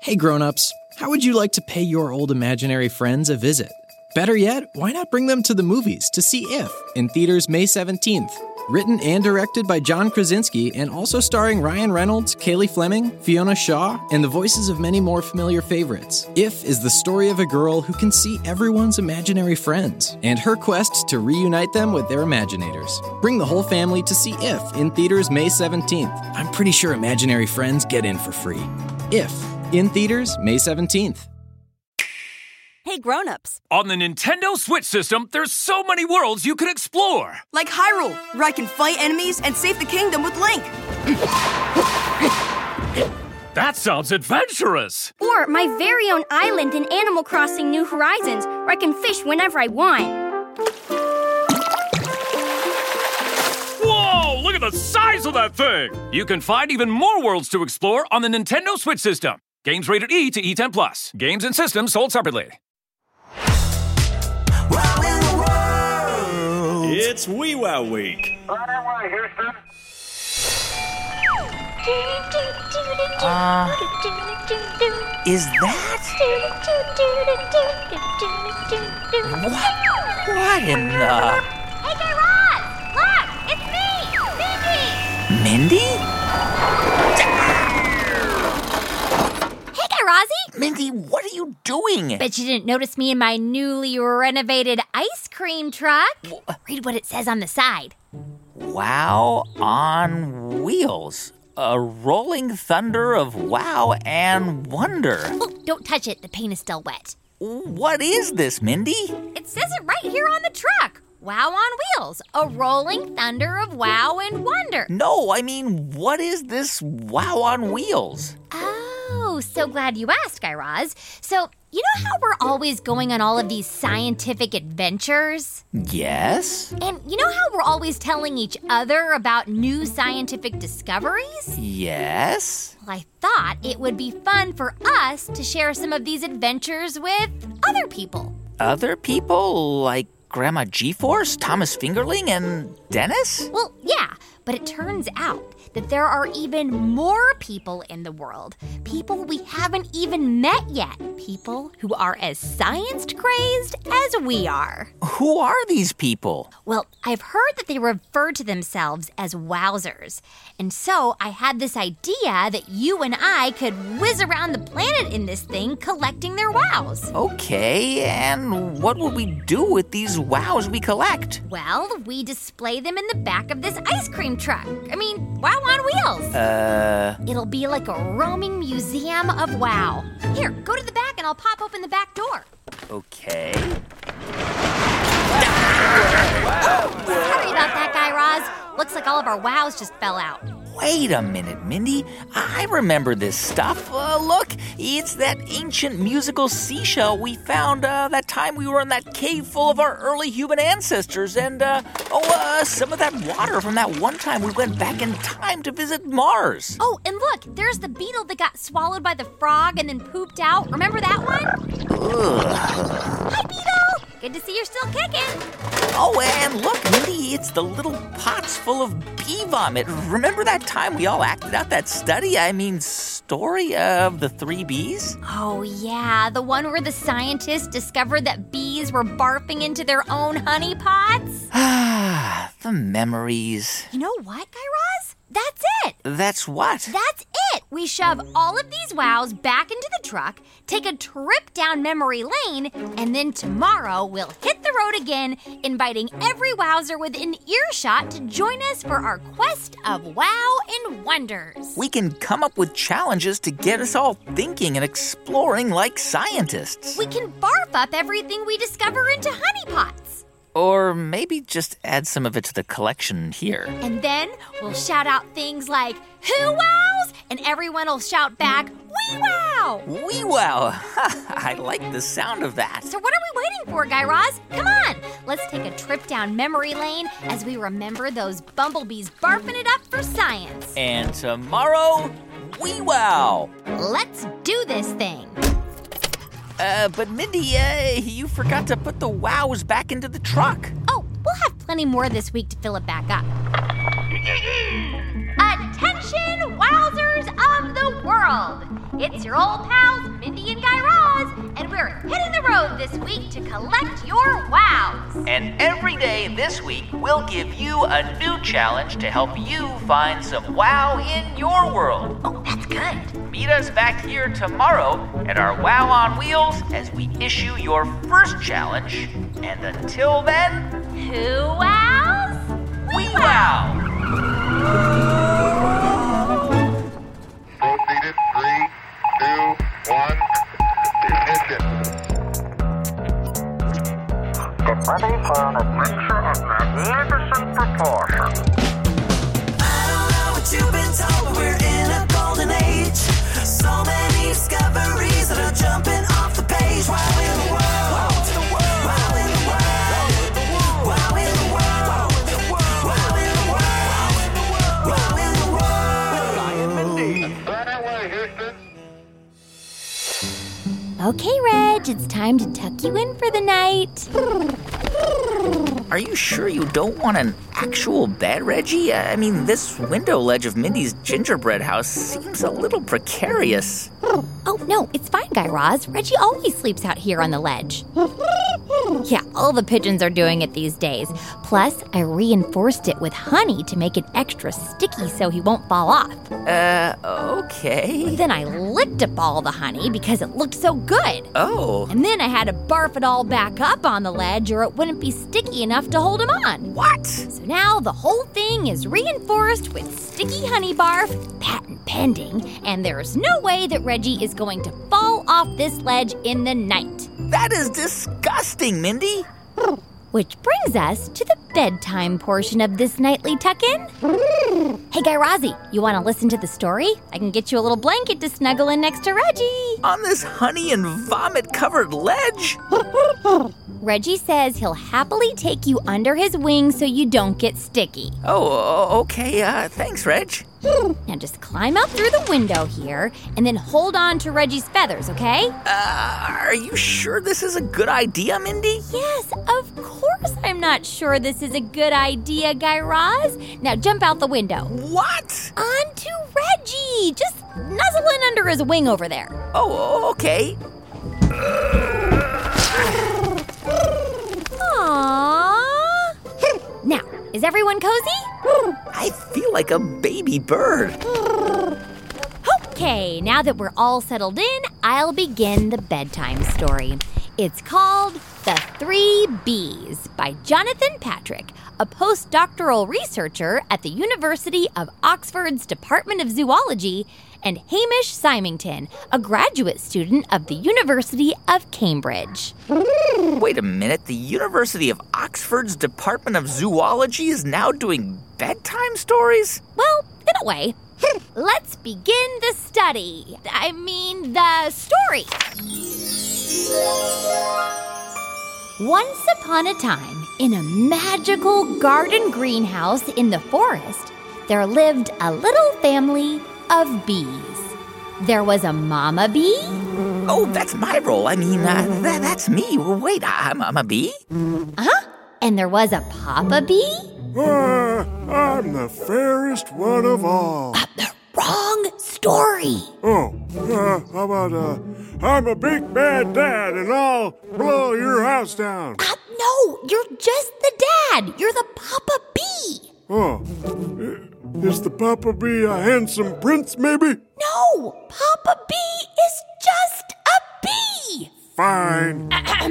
Hey grown-ups, how would you like to pay your old imaginary friends a visit? Better yet, why not bring them to the movies to see If in theaters May 17th? Written and directed by John Krasinski and also starring Ryan Reynolds, Kaylee Fleming, Fiona Shaw, and the voices of many more familiar favorites. If is the story of a girl who can see everyone's imaginary friends and her quest to reunite them with their imaginators. Bring the whole family to see If in theaters May 17th. I'm pretty sure imaginary friends get in for free. If in theaters May 17th. Hey grown-ups. On the Nintendo Switch system, there's so many worlds you can explore. Like Hyrule, where I can fight enemies and save the kingdom with Link. That sounds adventurous. Or my very own island in Animal Crossing New Horizons, where I can fish whenever I want. Whoa, look at the size of that thing. You can find even more worlds to explore on the Nintendo Switch system. Games rated E to E10+. Games and systems sold separately. Wow in the world! It's Wee Wow Week. Right away, Houston. Is that? What in the... Hey, Guy Raz! Look! It's me! Mindy! Mindy? Hey, Guy Razzie! Mindy, what are you doing? Bet you didn't notice me in my newly renovated ice cream truck. Read what it says on the side. Wow on wheels. A rolling thunder of wow and wonder. Oh, don't touch it. The paint is still wet. What is this, Mindy? It says it right here on the truck. Wow on wheels. A rolling thunder of wow and wonder. No, I mean, what is this wow on wheels? Oh, so glad you asked, Guy Raz. So, you know how we're always going on all of these scientific adventures? Yes? And you know how we're always telling each other about new scientific discoveries? Yes? Well, I thought it would be fun for us to share some of these adventures with other people. Other people? Like Grandma G-Force, Thomas Fingerling, and Dennis? Well, yeah, but it turns out that there are even more people in the world. People we haven't even met yet. People who are as science-crazed as we are. Who are these people? Well, I've heard that they refer to themselves as wowzers. And so I had this idea that you and I could whiz around the planet in this thing collecting their wows. Okay, and what will we do with these wows we collect? Well, we display them in the back of this ice cream truck. I mean, wow on wheels. It'll be like a roaming museum of wow. Here, go to the back and I'll pop open the back door. Okay. Sorry about that, Guy Raz. Looks like all of our wows just fell out. Wait a minute, Mindy. I remember this stuff. Look, it's that ancient musical seashell we found that time we were in that cave full of our early human ancestors. And, some of that water from that one time we went back in time to visit Mars. Oh, and look, there's the beetle that got swallowed by the frog and then pooped out. Remember that one? Ugh. Hi, beetle. Good to see you're still kicking. Oh, and look, Mindy, it's the little pots full of bee vomit. Remember that time we all acted out that story of the 3 bees? Oh, yeah, the one where the scientists discovered that bees were barfing into their own honey pots? Ah, the memories. You know what, Guy Raz? That's it. That's what? That's it. We shove all of these wows back into the truck, take a trip down memory lane, and then tomorrow we'll hit the road again, inviting every wowzer within earshot to join us for our quest of wow and wonders. We can come up with challenges to get us all thinking and exploring like scientists. We can barf up everything we discover into honey pots. Or maybe just add some of it to the collection here. And then we'll shout out things like, "Who wows?" And everyone will shout back, "Wee wow!" Wee wow! I like the sound of that. So what are we waiting for, Guy Raz? Come on, let's take a trip down memory lane as we remember those bumblebees barfing it up for science. And tomorrow, wee wow! Let's do this thing. But Mindy, you forgot to put the wows back into the truck. Oh, we'll have plenty more this week to fill it back up. Attention, wowzers of the world! It's your old pals, Mindy and Guy Raz, and we're hitting the road this week to collect your wows. And every day this week, we'll give you a new challenge to help you find some wow in your world. Oh, that's good. Meet us back here tomorrow at our Wow on Wheels as we issue your first challenge. And until then, Who wows? we wow! Proceeded 3, 2, 1, ignition. Get ready for an adventure of magnificent proportions. I don't know what you've been told, but we're in a golden age. So many discoveries that are jumping off the page. Wow in the world. Wow in the world. Wow in the world. Wow in the world. Wow in the world. Wow in the world. Ryan Mindy. Right away, Houston. Okay, Reg, it's time to tuck you in for the night. Are you sure you don't want an actual bed, Reggie? I mean, this window ledge of Mindy's gingerbread house seems a little precarious. Oh, no, it's fine, Guy Raz. Reggie always sleeps out here on the ledge. Yeah, all the pigeons are doing it these days. Plus, I reinforced it with honey to make it extra sticky so he won't fall off. Okay. Then I licked up all the honey because it looked so good. Oh. And then I had to barf it all back up on the ledge or it wouldn't be sticky enough to hold him on. What? So now the whole thing is reinforced with sticky honey barf, patent pending, and there's no way that Reggie is going to fall off this ledge in the night. That is disgusting, Mindy. Which brings us to the bedtime portion of this nightly tuck-in. Hey, Guy Razzie, you want to listen to the story? I can get you a little blanket to snuggle in next to Reggie. On this honey and vomit-covered ledge? Reggie says he'll happily take you under his wing so you don't get sticky. Oh, okay. Thanks, Reg. Now just climb out through the window here and then hold on to Reggie's feathers, okay? Are you sure this is a good idea, Mindy? Yes, of course I'm not sure this is a good idea, Guy Raz. Now jump out the window. What? Onto Reggie. Just nuzzle in under his wing over there. Oh, okay. Aww. Now, is everyone cozy? I feel like a baby bird. Okay, now that we're all settled in, I'll begin the bedtime story. It's called The 3 Bees by Jonathan Patrick, a postdoctoral researcher at the University of Oxford's Department of Zoology, and Hamish Symington, a graduate student of the University of Cambridge. Wait a minute, the University of Oxford's Department of Zoology is now doing bedtime stories? Well, in a way. Let's begin the study. The story. Once upon a time, in a magical garden greenhouse in the forest, there lived a little family of bees. There was a mama bee. Oh, that's my role. That's me. Wait, I'm a bee? Uh-huh. And there was a papa bee. I'm the fairest one of all. The wrong story. Oh, how about, I'm a big bad dad and I'll blow your house down. No, you're just the dad. You're the papa bee. Oh, is the papa bee a handsome prince, maybe? No, Papa Bee is just a bee. Fine.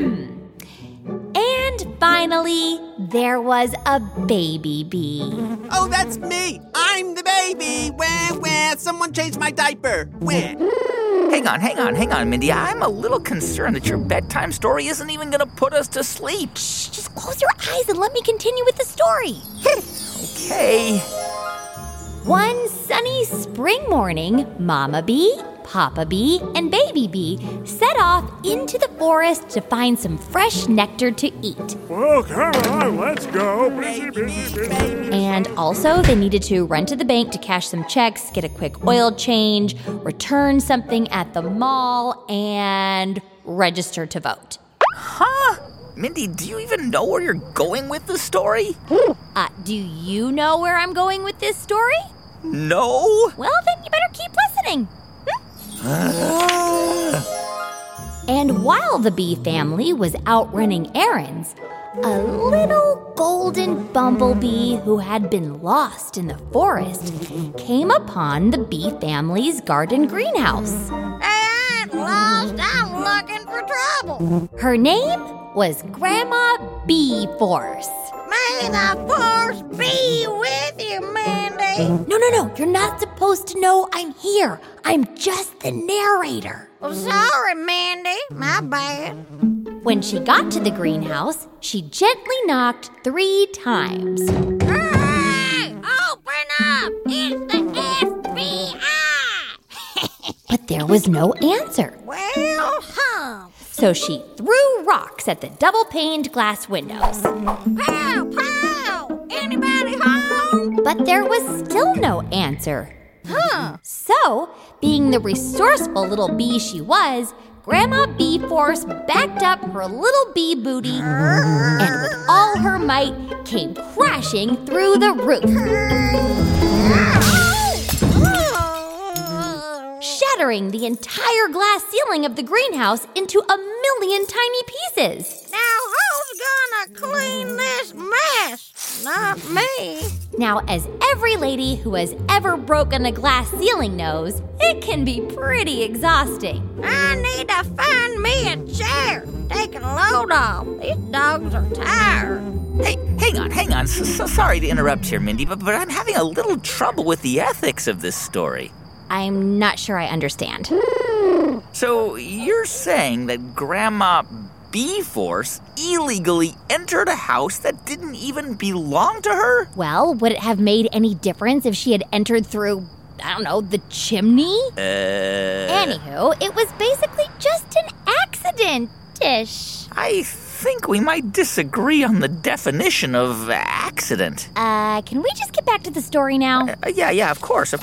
And finally, there was a baby bee. Oh, that's me. I'm the baby. Wah. Someone changed my diaper. Wah. Hang on, Mindy. I'm a little concerned that your bedtime story isn't even going to put us to sleep. Shh, just close your eyes and let me continue with the story. Okay. One sunny spring morning, Mama Bee, Papa Bee, and Baby Bee set off into the forest to find some fresh nectar to eat. Well, come on, let's go. Busy. And also, they needed to run to the bank to cash some checks, get a quick oil change, return something at the mall, and register to vote. Huh? Mindy, do you even know where you're going with the story? Do you know where I'm going with this story? No. Well, then you better keep listening. And while the bee family was out running errands, a little golden bumblebee who had been lost in the forest came upon the bee family's garden greenhouse. I ain't lost, I'm looking for trouble. Her name was Grandma Bee-Force. May the force be with you, Mandy. No, you're not supposed to know I'm here. I'm just the narrator. Well, sorry, Mandy, my bad. When she got to the greenhouse, she gently knocked 3 times. Hey, open up! It's the FBI! But there was no answer. Well, So she threw rocks at the double-paned glass windows. Pow, pow! Anybody home? But there was still no answer. So, being the resourceful little bee she was, Grandma Bee-Force backed up her little bee booty and with all her might came crashing through the roof, shattering the entire glass ceiling of the greenhouse into 1,000,000 tiny pieces. Now who's gonna clean this mess? Not me. Now, as every lady who has ever broken a glass ceiling knows, it can be pretty exhausting. I need to find me a chair. Take a load off. These dogs are tired. Hey, hang on. So sorry to interrupt here, Mindy, but I'm having a little trouble with the ethics of this story. I'm not sure I understand. So you're saying that Grandma Bee-Force illegally entered a house that didn't even belong to her? Well, would it have made any difference if she had entered through, I don't know, the chimney? Anywho, it was basically just an accident-ish. I think we might disagree on the definition of accident. Can we just get back to the story now? Yeah, of course.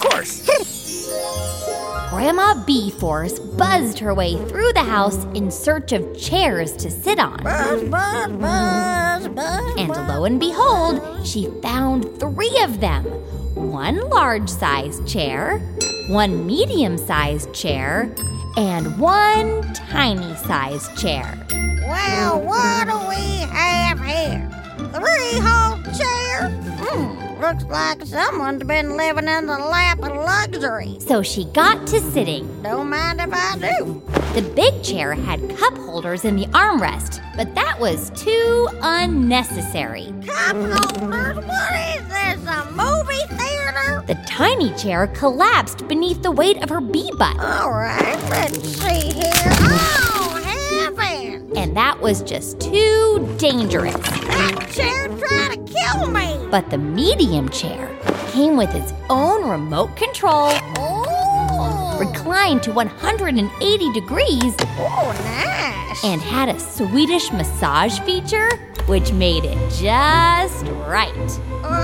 Grandma Bee-Force buzzed her way through the house in search of chairs to sit on. Buzz, buzz, buzz, buzz. And lo and behold, she found 3 of them. 1 large-sized chair, 1 medium-sized chair, and 1 tiny-sized chair. Well, what do we have here? 3 whole chairs? Looks like someone's been living in the lap of luxury. So she got to sitting. Don't mind if I do. The big chair had cup holders in the armrest, but that was too unnecessary. Cup holders? What is this, a movie theater? The tiny chair collapsed beneath the weight of her bee butt. All right, let's see here. Oh, heaven! And that was just too dangerous. That chair tried to kill me. But the medium chair came with its own remote control, reclined to 180 degrees, nice. And had a Swedish massage feature, which made it just right.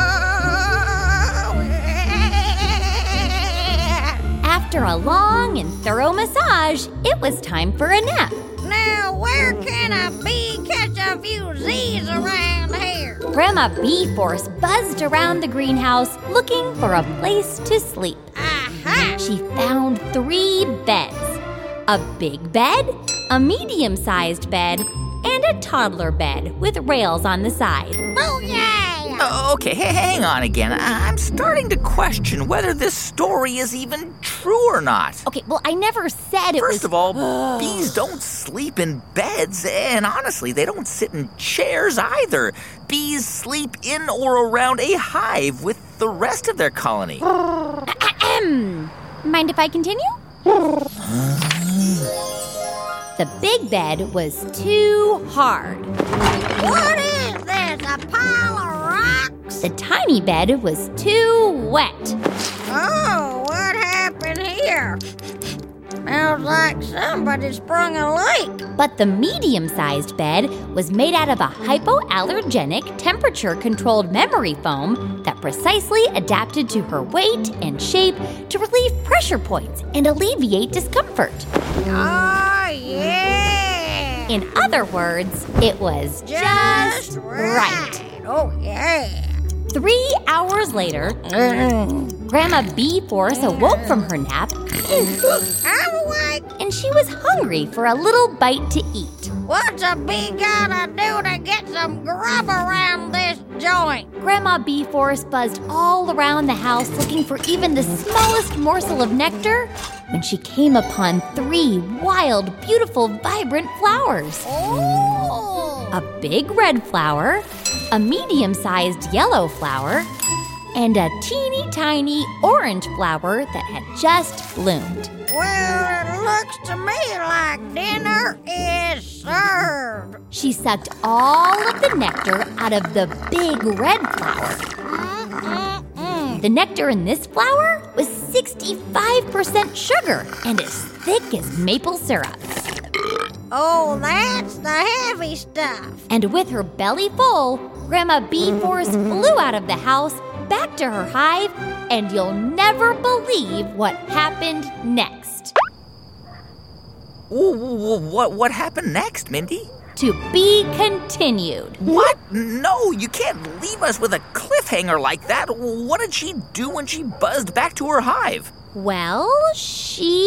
After a long and thorough massage, it was time for a nap. Now, where can a bee catch a few Z's around here? Grandma Bee-Force buzzed around the greenhouse looking for a place to sleep. Aha! She found 3 beds. A big bed, a medium-sized bed, and a toddler bed with rails on the side. Booyah! Okay, hang on again. I'm starting to question whether this story is even true or not. Okay, well, I never said it was... First of all, bees don't sleep in beds, and honestly, they don't sit in chairs either. Bees sleep in or around a hive with the rest of their colony. Mind if I continue? The big bed was too hard. What is this, a pile of rocks? The tiny bed was too wet. Oh, what happened here? Smells like somebody sprung a leak. But the medium-sized bed was made out of a hypoallergenic, temperature-controlled memory foam that precisely adapted to her weight and shape to relieve pressure points and alleviate discomfort. Oh, yeah. In other words, it was just right. Oh, yeah. 3 hours later, Grandma Bee-Force awoke from her nap I'm she was hungry for a little bite to eat. What's a bee gotta do to get some grub around this joint? Grandma Bee-Force buzzed all around the house looking for even the smallest morsel of nectar when she came upon 3 wild, beautiful, vibrant flowers. Oh! A big red flower, a medium-sized yellow flower, and a teeny tiny orange flower that had just bloomed. Well, it looks to me like dinner is served. She sucked all of the nectar out of the big red flower. The nectar in this flower was 65% sugar and as thick as maple syrup. Oh, that's the heavy stuff. And with her belly full, Grandma Bee-Force flew out of the house, back to her hive, and you'll never believe what happened next. What happened next, Mindy? To be continued. What? No, you can't leave us with a cliffhanger like that. What did she do when she buzzed back to her hive? Well, She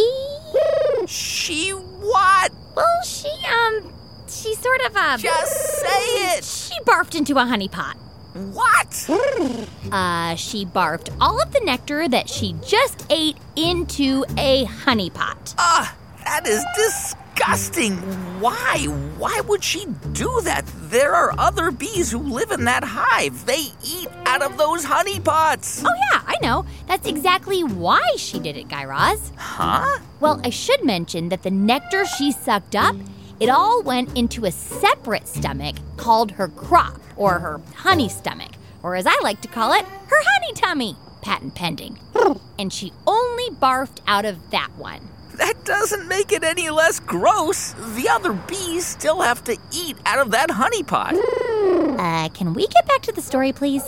what? Well, she sort of, Just say it! She barfed into a honey pot. What? She barfed all of the nectar that she just ate into a honey pot. That is disgusting. Why? Why would she do that? There are other bees who live in that hive. They eat out of those honey pots. Oh, yeah, I know. That's exactly why she did it, Guy Raz. Huh? Well, I should mention that the nectar she sucked up, it all went into a separate stomach called her crop, or her honey stomach, or as I like to call it, her honey tummy. Patent pending. And she only barfed out of that one. That doesn't make it any less gross. The other bees still have to eat out of that honey pot. Can we get back to the story, please?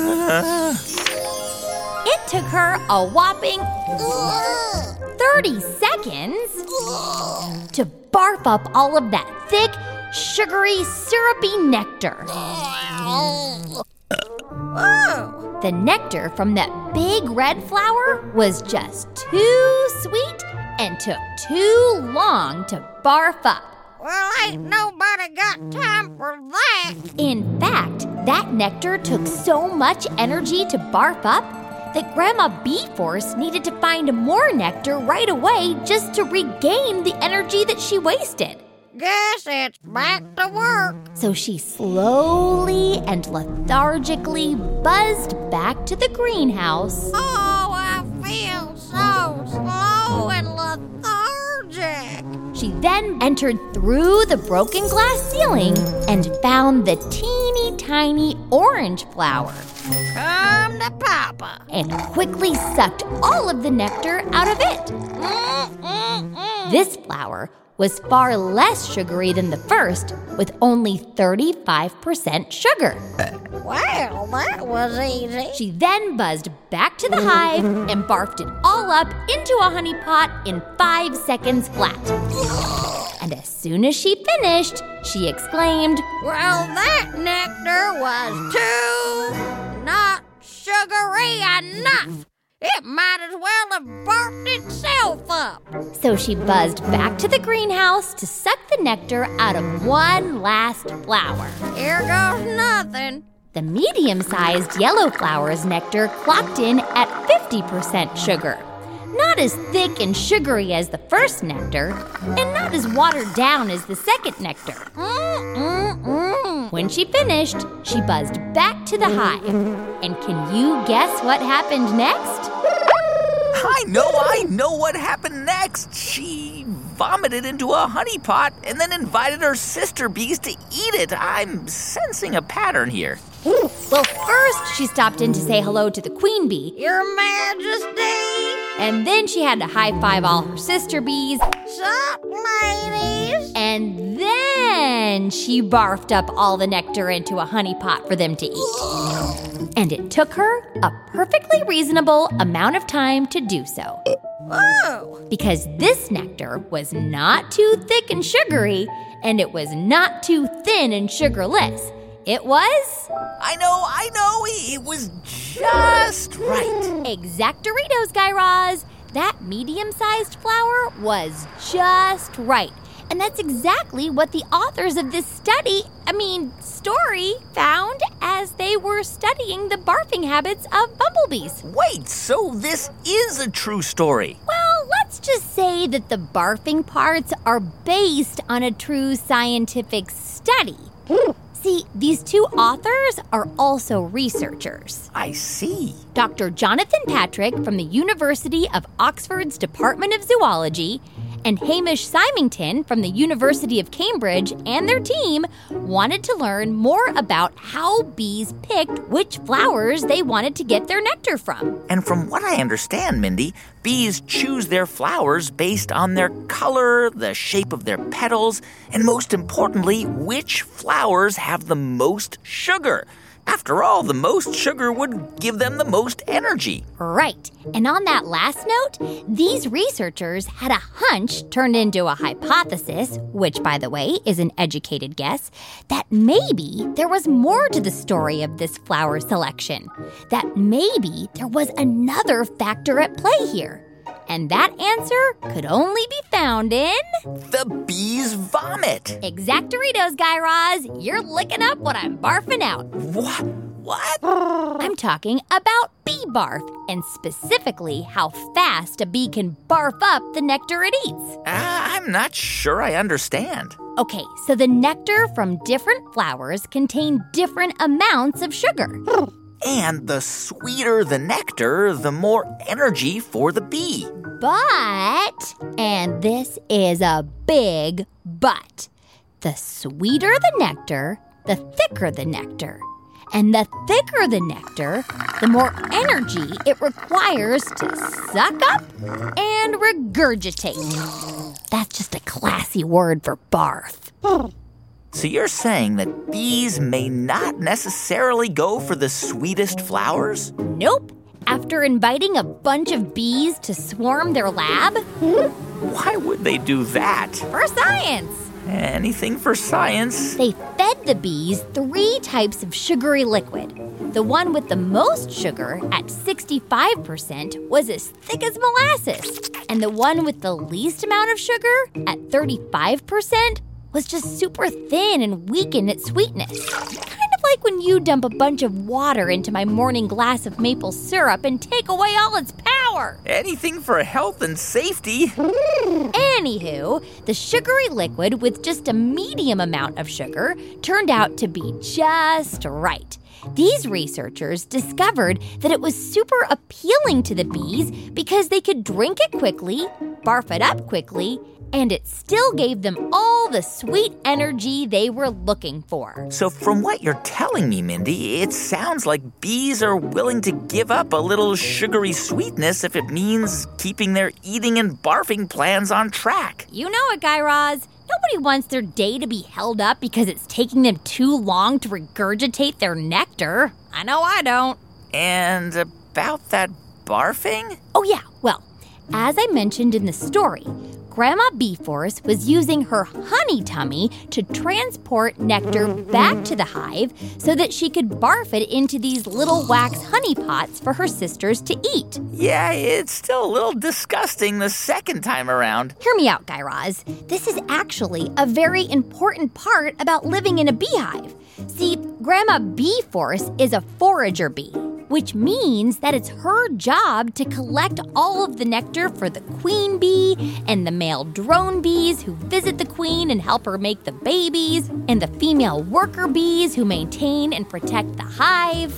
It took her a whopping 30 seconds to barf up all of that thick, sugary, syrupy nectar. Whoa! The nectar from that big red flower was just too sweet and took too long to barf up. Well, ain't nobody got time for that. In fact, that nectar took so much energy to barf up that Grandma Bee-Force needed to find more nectar right away just to regain the energy that she wasted. Guess it's back to work. So she slowly and lethargically buzzed back to the greenhouse. Oh, I feel so slow and lethargic. She then entered through the broken glass ceiling and found the teeny tiny orange flower. Come to Papa. And quickly sucked all of the nectar out of it. This flower was far less sugary than the first, with only 35% sugar. Well, that was easy. She then buzzed back to the hive and barfed it all up into a honey pot in 5 seconds flat. And as soon as she finished, she exclaimed, Well, that nectar was too not sugary enough. It might as well have barfed itself up. So she buzzed back to the greenhouse to suck the nectar out of one last flower. Here goes nothing. The medium-sized yellow flower's nectar clocked in at 50% sugar. Not as thick and sugary as the first nectar, and not as watered down as the second nectar. When she finished, she buzzed back to the hive. And can you guess what happened next? I know what happened next. She vomited into a honey pot and then invited her sister bees to eat it. I'm sensing a pattern here. Well, first she stopped in to say hello to the queen bee. Your Majesty! And then she had to high-five all her sister bees. Sup, ladies? And then she barfed up all the nectar into a honey pot for them to eat. And it took her a perfectly reasonable amount of time to do so. Oh! Because this nectar was not too thick and sugary, and it was not too thin and sugarless. It was... I know. It was just right. Exactoritos, Guy Raz. That medium-sized flower was just right. And that's exactly what the authors of this story found as they were studying the barfing habits of bumblebees. Wait, so this is a true story? Well, let's just say that the barfing parts are based on a true scientific study. See, these two authors are also researchers. I see. Dr. Jonathan Patrick from the University of Oxford's Department of Zoology and Hamish Symington from the University of Cambridge and their team wanted to learn more about how bees picked which flowers they wanted to get their nectar from. And from what I understand, Mindy, bees choose their flowers based on their color, the shape of their petals, and most importantly, which flowers have the most sugar. After all, the most sugar would give them the most energy. Right. And on that last note, these researchers had a hunch turned into a hypothesis, which, by the way, is an educated guess, that maybe there was more to the story of this flower selection. That maybe there was another factor at play here. And that answer could only be found in... the bee's vomit. Exactoritos, Guy Raz. You're licking up what I'm barfing out. What? I'm talking about bee barf, and specifically how fast a bee can barf up the nectar it eats. I'm not sure I understand. Okay, so the nectar from different flowers contain different amounts of sugar. And the sweeter the nectar, the more energy for the bee. But, and this is a big but, the sweeter the nectar, the thicker the nectar. And the thicker the nectar, the more energy it requires to suck up and regurgitate. That's just a classy word for barf. So you're saying that bees may not necessarily go for the sweetest flowers? Nope. After inviting a bunch of bees to swarm their lab. Why would they do that? For science. Anything for science. They fed the bees 3 types of sugary liquid. The one with the most sugar, at 65%, was as thick as molasses. And the one with the least amount of sugar, at 35%, was just super thin and weak in its sweetness. Kind of like when you dump a bunch of water into my morning glass of maple syrup and take away all its power. Anything for health and safety. Anywho, the sugary liquid with just a medium amount of sugar turned out to be just right. These researchers discovered that it was super appealing to the bees because they could drink it quickly, barf it up quickly, and it still gave them all the sweet energy they were looking for. So from what you're telling me, Mindy, it sounds like bees are willing to give up a little sugary sweetness if it means keeping their eating and barfing plans on track. You know it, Guy Raz. Nobody wants their day to be held up because it's taking them too long to regurgitate their nectar. I know I don't. And about that barfing? Oh, yeah. Well, as I mentioned in the story, Grandma Bee-Force was using her honey tummy to transport nectar back to the hive so that she could barf it into these little wax honey pots for her sisters to eat. Yeah, it's still a little disgusting the second time around. Hear me out, Guy Raz. This is actually a very important part about living in a beehive. See, Grandma Bee-Force is a forager bee, which means that it's her job to collect all of the nectar for the queen bee and the male drone bees who visit the queen and help her make the babies, and the female worker bees who maintain and protect the hive.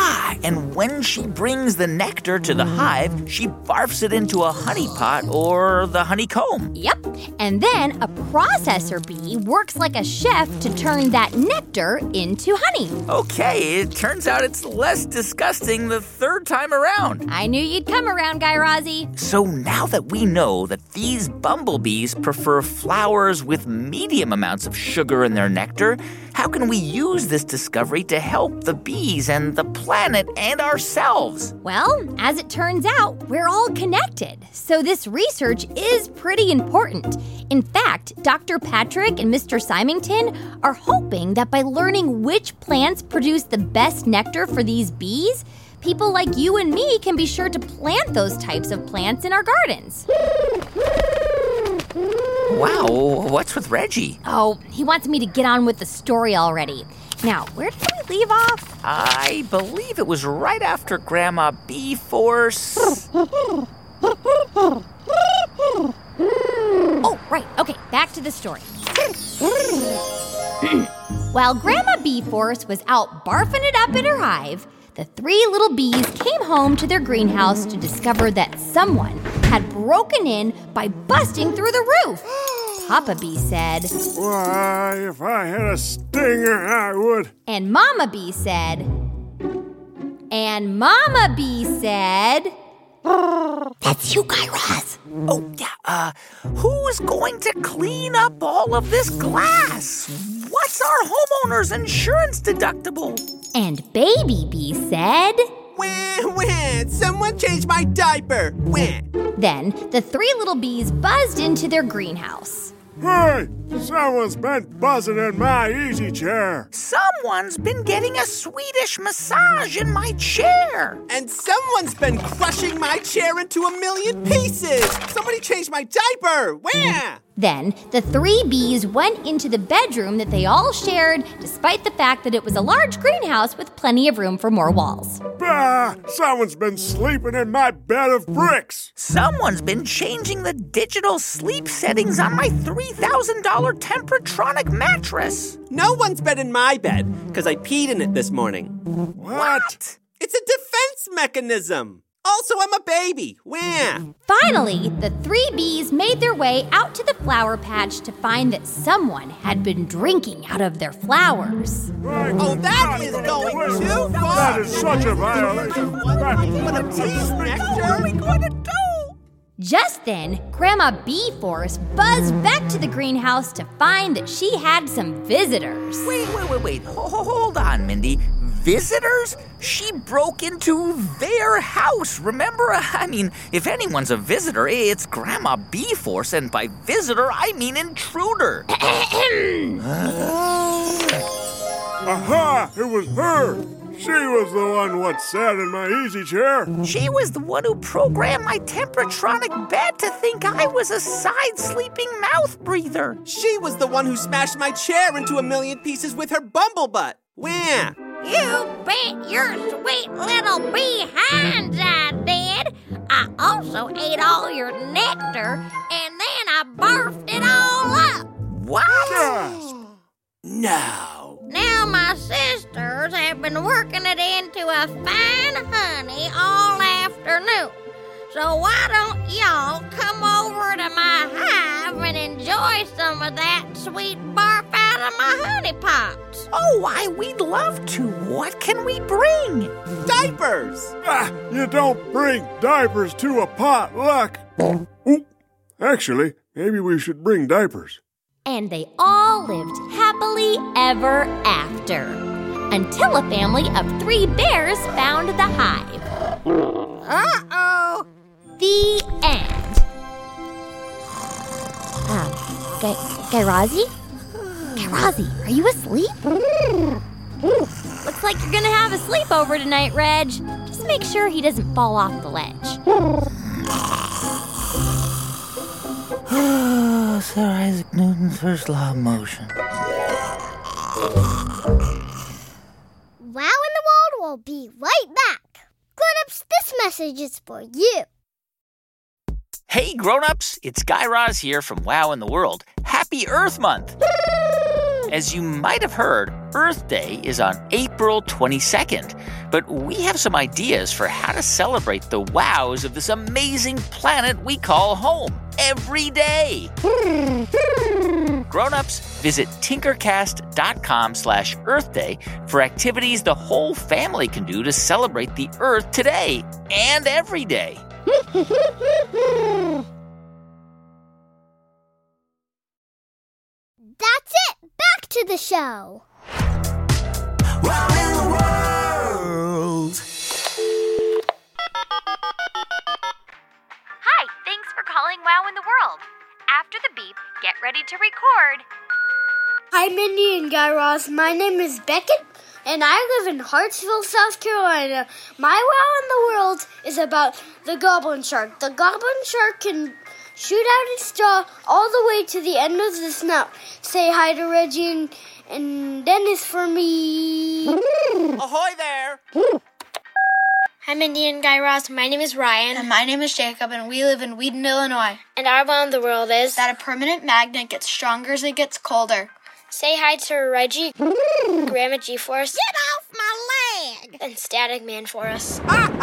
And when she brings the nectar to the hive, she barfs it into a honey pot or the honeycomb. Yep. And then a processor bee works like a chef to turn that nectar into honey. Okay, it turns out it's less disgusting the third time around. I knew you'd come around, Guy Razzie. So now that we know that these bumblebees prefer flowers with medium amounts of sugar in their nectar, how can we use this discovery to help the bees and the planet and ourselves? Well, as it turns out, we're all connected. So this research is pretty important. In fact, Dr. Patrick and Mr. Symington are hoping that by learning which plants produce the best nectar for these bees, people like you and me can be sure to plant those types of plants in our gardens. Wow, what's with Reggie? Oh, he wants me to get on with the story already. Now, where did we leave off? I believe it was right after Grandma Bee-Force. Oh, right. Okay, back to the story. While Grandma Bee-Force was out barfing it up in her hive, the 3 little bees came home to their greenhouse to discover that someone had broken in by busting through the roof. Papa Bee said, "Why, if I had a stinger, I would." And Mama Bee said, "That's you, Guy Raz." Oh, yeah, who's going to clean up all of this glass? What's our homeowner's insurance deductible? And Baby Bee said, Wah, someone changed my diaper. Wah. Then the 3 little bees buzzed into their greenhouse. Hey, someone's been buzzing in my easy chair. Someone's been getting a Swedish massage in my chair. And someone's been crushing my chair into a million pieces. Somebody changed my diaper. Wah! Then the 3 bees went into the bedroom that they all shared, despite the fact that it was a large greenhouse with plenty of room for more walls. Bah! Someone's been sleeping in my bed of bricks. Someone's been changing the digital sleep settings on my $3,000 Tempertronic mattress. No one's been in my bed, because I peed in it this morning. What? It's a defense mechanism. Also, I'm a baby. Wah! Finally, the 3 bees made their way out to the flower patch to find that someone had been drinking out of their flowers. Oh, that is going too far. That is such a violation. What a tease, nectar. What are we going to do? Just then, Grandma Bee-Force buzzed back to the greenhouse to find that she had some visitors. Wait. Hold on, Mindy. Visitors? She broke into their house, remember? I mean, if anyone's a visitor, it's Grandma Bee-Force, and by visitor, I mean intruder. Aha! It was her! She was the one what sat in my easy chair. She was the one who programmed my Tempertronic bed to think I was a side-sleeping mouth breather. She was the one who smashed my chair into a million pieces with her bumblebutt. Wah! You bet your sweet little behinds I did. I also ate all your nectar, and then I barfed it all up. What? Gasp. No. Now my sisters have been working it into a fine honey all afternoon. So why don't y'all come over to my hive and enjoy some of that sweet barf out of my honey pots? Oh, we'd love to. What can we bring? Diapers! You don't bring diapers to a potluck. Ooh, actually, maybe we should bring diapers. And they all lived happily ever after, until a family of 3 bears found the hive. Uh-oh! The end. Guy Razzie? Guy Razzie, are you asleep? Looks like you're gonna have a sleepover tonight, Reg. Just make sure he doesn't fall off the ledge. Sir Isaac Newton's first law of motion. Wow in the World will be right back. Grown-ups, this message is for you. Hey, grown-ups, it's Guy Raz here from Wow in the World. Happy Earth Month! As you might have heard, Earth Day is on April 22nd, but we have some ideas for how to celebrate the wows of this amazing planet we call home every day. Grown-ups, visit tinkercast.com/Earth Day for activities the whole family can do to celebrate the Earth today and every day. That's it. Back to the show. Wow in the world. Hi, thanks for calling Wow in the World. After the beep, get ready to record. Hi, Mindy and Guy Raz. My name is Beckett. and I live in Hartsville, South Carolina. My wow in the world is about the goblin shark. The goblin shark can shoot out its jaw all the way to the end of the snout. Say hi to Reggie and Dennis for me. Ahoy there! Hi, Mindy and Guy Raz. My name is Ryan. And my name is Jacob, and we live in Wheaton, Illinois. And our wow in the world is that a permanent magnet gets stronger as it gets colder. Say hi to Reggie, Grandma G-Force. Get off my leg! And Static Man for us.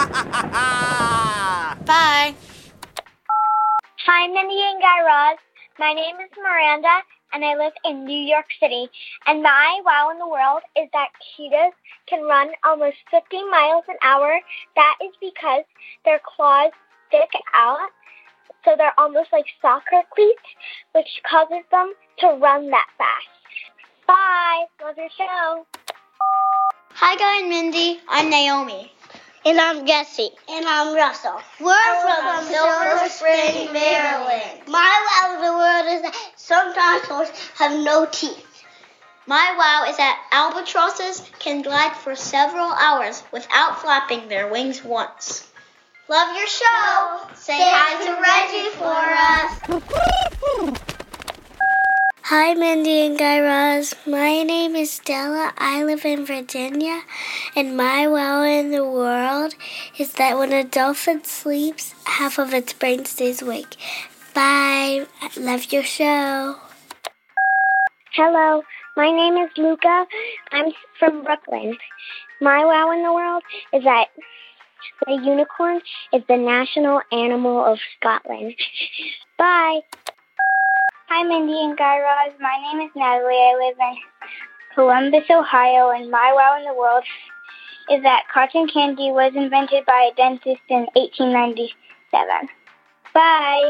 Bye. Hi, Mindy and Guy Raz. My name is Miranda, and I live in New York City. And my wow in the world is that cheetahs can run almost 50 miles an hour. That is because their claws stick out, so they're almost like soccer cleats, which causes them to run that fast. Bye. Love your show. Hi, Guy and Mindy. I'm Naomi. And I'm Jesse. And I'm Russell. We're from Silver Spring, Maryland. My wow of the world is that some dinosaurs have no teeth. My wow is that albatrosses can glide for several hours without flapping their wings once. Love your show. Say hi to Reggie for us. Hi, Mindy and Guy Raz. My name is Stella. I live in Virginia. And my wow in the world is that when a dolphin sleeps, half of its brain stays awake. Bye. Love your show. Hello, my name is Luca. I'm from Brooklyn. My wow in the world is that the unicorn is the national animal of Scotland. Bye. Hi, Mindy and Guy Raz. My name is Natalie. I live in Columbus, Ohio, and my wow in the world is that cotton candy was invented by a dentist in 1897. Bye.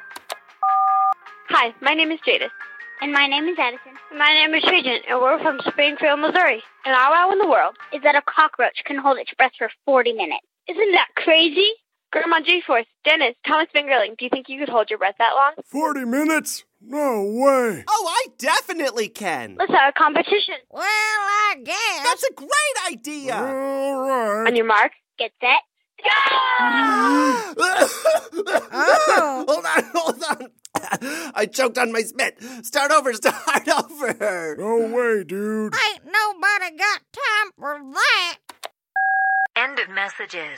Hi, my name is Jadis. And my name is Addison. And my name is Regent, and we're from Springfield, Missouri. And our wow in the world is that a cockroach can hold its breath for 40 minutes. Isn't that crazy? Grandma G-Force, Dennis, Thomas Fingerling, do you think you could hold your breath that long? 40 minutes? No way. Oh, I definitely can. Let's have a competition. Well, I guess. That's a great idea. All right. On your mark, get set, go! Oh. Hold on. I choked on my spit. Start over. No way, dude. Ain't nobody got time for that. End of messages.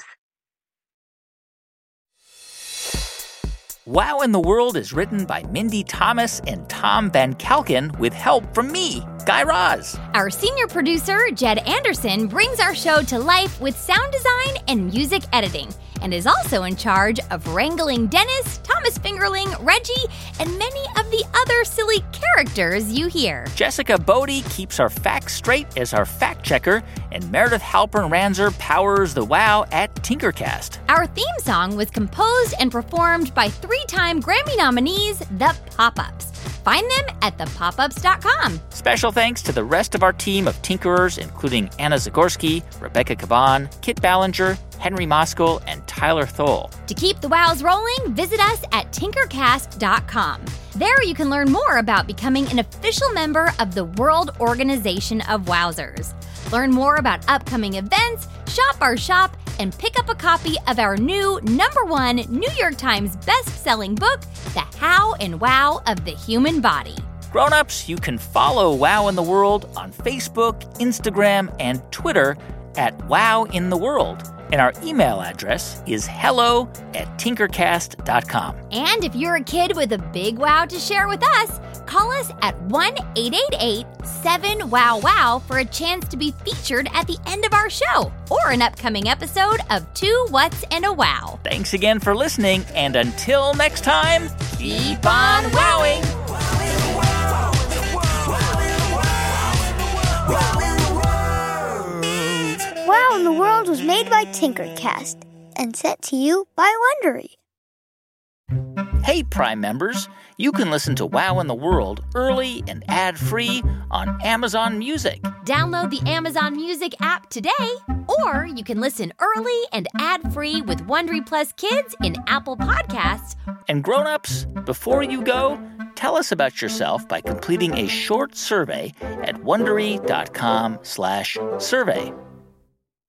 Wow in the World is written by Mindy Thomas and Tom Van Kalken with help from me, Guy Raz. Our senior producer, Jed Anderson, brings our show to life with sound design and music editing and is also in charge of wrangling Dennis, Thomas Fingerling, Reggie, and many of the other silly characters you hear. Jessica Bodie keeps our facts straight as our fact checker, and Meredith Halpern Ranzer powers the wow at Tinkercast. Our theme song was composed and performed by 3-time Grammy nominees, The Pop-Ups. Find them at thepopups.com. Special thanks to the rest of our team of tinkerers, including Anna Zagorski, Rebecca Caban, Kit Ballinger, Henry Moskal, and Tyler Thole. To keep the wows rolling, visit us at tinkercast.com. There you can learn more about becoming an official member of the World Organization of Wowzers. Learn more about upcoming events, shop our shop, and pick up a copy of our new #1 New York Times best-selling book, The How and Wow of the Human Body. Grown-ups, you can follow Wow in the World on Facebook, Instagram, and Twitter at Wow in the World. And our email address is hello@tinkercast.com. And if you're a kid with a big wow to share with us, call us at 1-888-7-WOW-WOW for a chance to be featured at the end of our show or an upcoming episode of Two Whats and a Wow. Thanks again for listening, and until next time, keep on wowing! Wow in the World was made by Tinkercast and sent to you by Wondery. Hey, Prime members, you can listen to Wow in the World early and ad-free on Amazon Music. Download the Amazon Music app today, or you can listen early and ad-free with Wondery Plus Kids in Apple Podcasts. And grown-ups, before you go, Tell us about yourself by completing a short survey at Wondery.com/survey.